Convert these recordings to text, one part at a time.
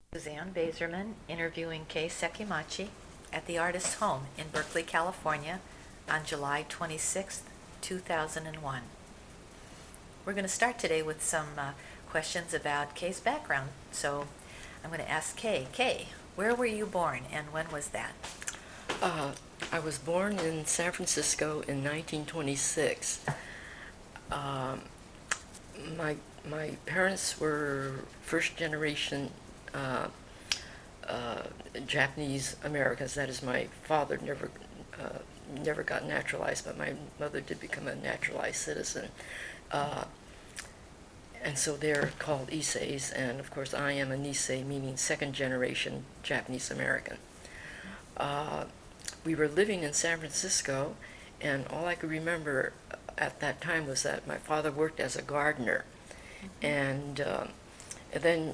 Suzanne Bazerman interviewing Kei Sekimachi at the artist's home in Berkeley, California on July 26, 2001. We're going to start today with some questions about Kei's background. So I'm going to ask Kei. Kei, where were you born and when was that? I was born in San Francisco in 1926. My parents were first generation Japanese Americans. That is, my father never got naturalized, but my mother did become a naturalized citizen. And so they're called Issei's, and of course I am a Nisei, meaning second generation Japanese American. We were living in San Francisco, and all I could remember at that time was that my father worked as a gardener. And then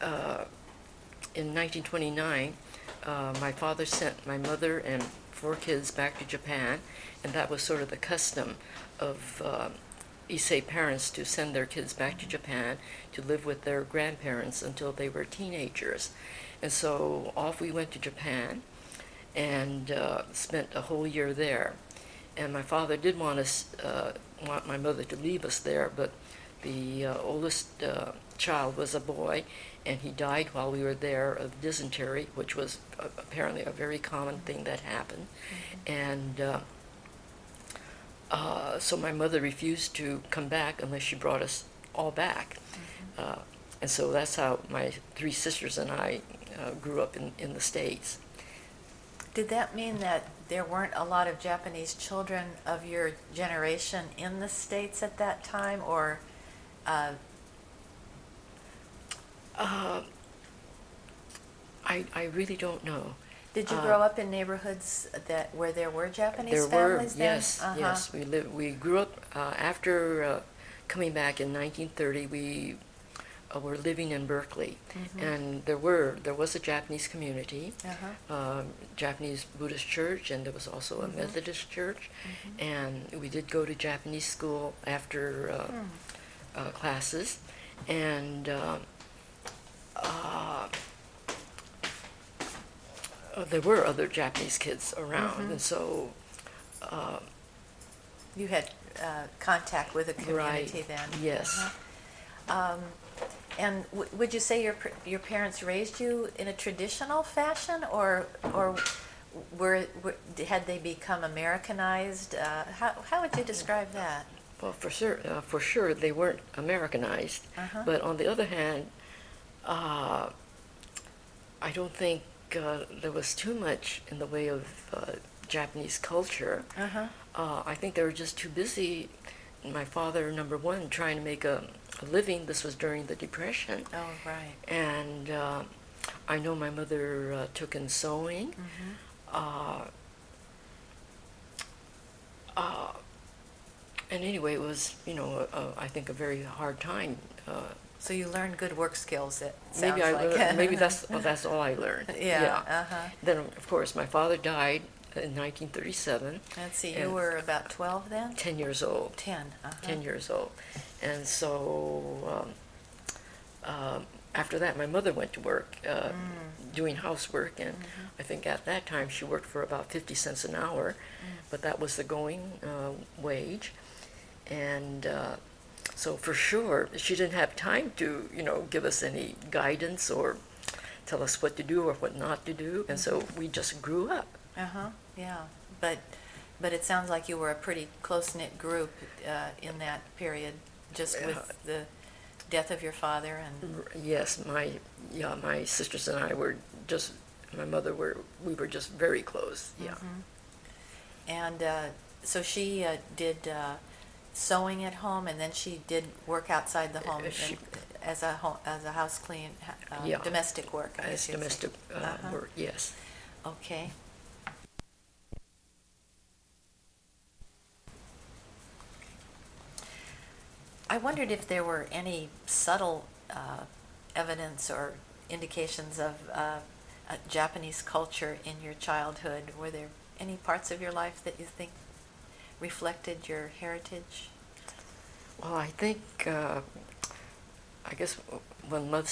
in 1929, my father sent my mother and 4 kids back to Japan, and that was sort of the custom of Issei parents to send their kids back to Japan to live with their grandparents until they were teenagers. And so off we went to Japan and spent a whole year there. And my father did want my mother to leave us there, but the oldest child was a boy, and he died while we were there of dysentery, which was apparently a very common thing that happened. And so my mother refused to come back unless she brought us all back. And so that's how my 3 sisters and I grew up in the States. Did that mean that there weren't a lot of Japanese children of your generation in the States at that time, or I really don't know. did you grow up in neighborhoods where there were Japanese There families were, then? yes, yes. We grew up after coming back in 1930. We were living in Berkeley, and there was a Japanese community, Japanese Buddhist church, and there was also a Methodist church, and we did go to Japanese school after classes, and there were other Japanese kids around, and so You had contact with the community right, then? yes. And would you say your parents raised you in a traditional fashion, or had they become Americanized? How would you describe that? Well, for sure, they weren't Americanized. But on the other hand, I don't think there was too much in the way of Japanese culture. I think they were just too busy. My father, number one, trying to make a living. This was during the Depression. Oh, right. And I know my mother took in sewing. And anyway, it was, I think a very hard time. So you learned good work skills, it Maybe sounds like. maybe that's all I learned. Yeah. Then, of course, my father died in 1937. Let's see, you were about 12 then? 10 years old. 10. 10 years old. And so after that, my mother went to work doing housework, and I think at that time she worked for about 50 cents an hour, but that was the going wage. And so for sure, she didn't have time to, give us any guidance or tell us what to do or what not to do, and so we just grew up. Yeah. But it sounds like you were a pretty close-knit group in that period, just with the death of your father and... Yes, my sisters and I were just, we were just very close, yeah. And so she did sewing at home, and then she did work outside the home as a house clean, domestic work, I guess as domestic work, yes. Okay. I wondered if there were any subtle evidence or indications of Japanese culture in your childhood. Were there any parts of your life that you think reflected your heritage? Well, I think, I guess when love